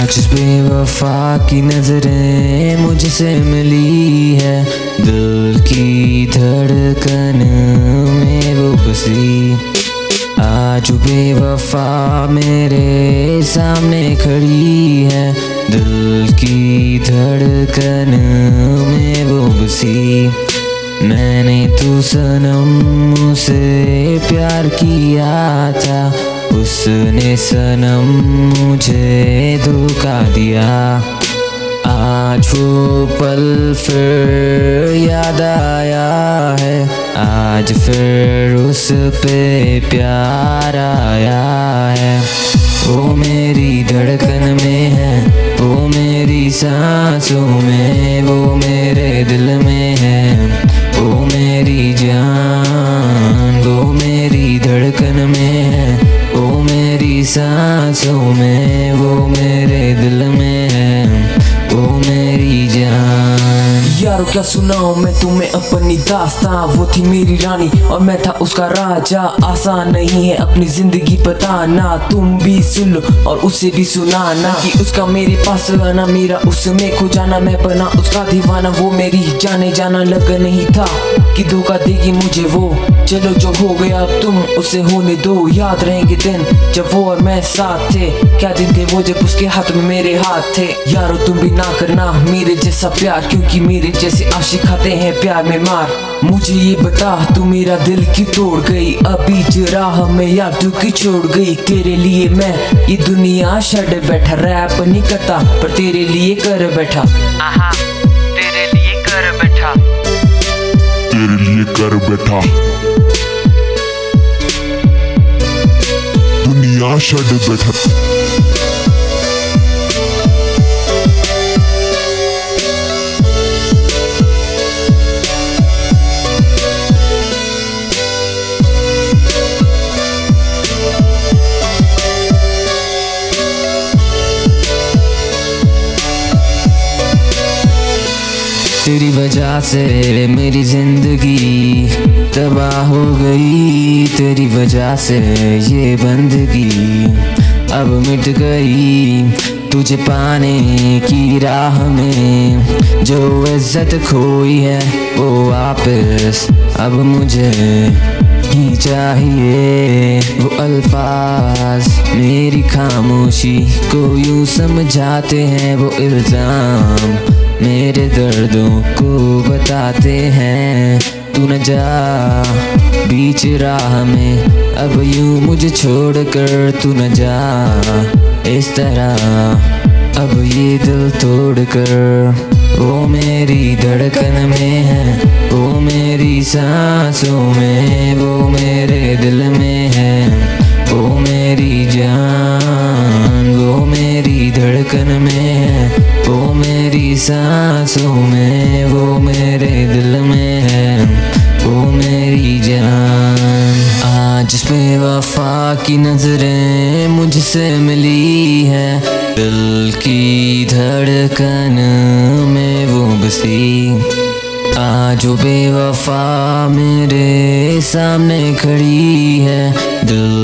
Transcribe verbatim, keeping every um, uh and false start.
आज बेवफा की नजरें मुझसे मिली है, दिल की धड़कन में वो बसी। आज बेवफा मेरे सामने खड़ी है, दिल की धड़कन में वो बसी। मैंने तो सनम से प्यार किया था, उसने सनम मुझे धोखा दिया। आज वो पल फिर याद आया है, आज फिर उस पे प्यार आया है। वो मेरी धड़कन में है, वो मेरी सांसों में, वो मेरे दिल में है, वो मेरी जान। वो मेरी धड़कन में है, वो मेरी सांसों में, वो मेरे दिल में है, वो मेरी जान। यारो क्या सुनाऊं मैं तुम्हें अपनी दास्तां, वो थी मेरी रानी और मैं था उसका राजा। आसान नहीं है अपनी जिंदगी बताना, तुम भी सुन लो और उसे भी सुनाना कि उसका मेरे पास आना, मेरा उसमें खो जाना। मैं बना उसका दीवाना, वो मेरी जाने जाना। लग नहीं था कि धोखा देगी मुझे वो, चलो जो हो गया अब तुम उसे होने दो। याद रहेंगे दिन जब वो और मैं साथ थे, क्या दिन थे वो जब उसके हाथ में मेरे हाथ थे। यारो तुम भी ना करना मेरे जैसा प्यार, क्योंकि मेरे जैसे आशिक खाते हैं प्यार में मार। मुझे ये बता तू मेरा दिल क्यों तोड़ गई, अभी जरा हमें यार तू क्यों छोड़ गई। तेरे लिए मैं ये दुनिया छड़ बैठा, रैप नहीं करता पर तेरे लिए कर बैठा। आहा, तेरे लिए कर बैठा, तेरे लिए कर बैठा। दुनिया छड़ बैठा। तेरी वजह से मेरी जिंदगी तबाह हो गई, तेरी वजह से ये बंदगी अब मिट गई। तुझे पाने की राह में जो इज्जत खोई है वो वापस अब मुझे ही चाहिए। वो अल्फाज मेरी खामोशी को यूं समझाते हैं, वो इल्जाम मेरे दर्दों को बताते हैं। तू न जा बीच राह में अब यूं मुझे छोड़ कर, तू न जा इस तरह अब ये दिल तोड़ कर। वो मेरी धड़कन में है, वो मेरी सांसों में, वो मेरे दिल में है, वो मेरी जान। वो मेरी धड़कन में है, वो मेरी सांसों में, वो मेरे दिल में है, वो मेरी जान। आज बेवफा की नजरें मुझसे मिली है, दिल की धड़कन में वो बसी। आज बेवफा मेरे सामने खड़ी है, दिल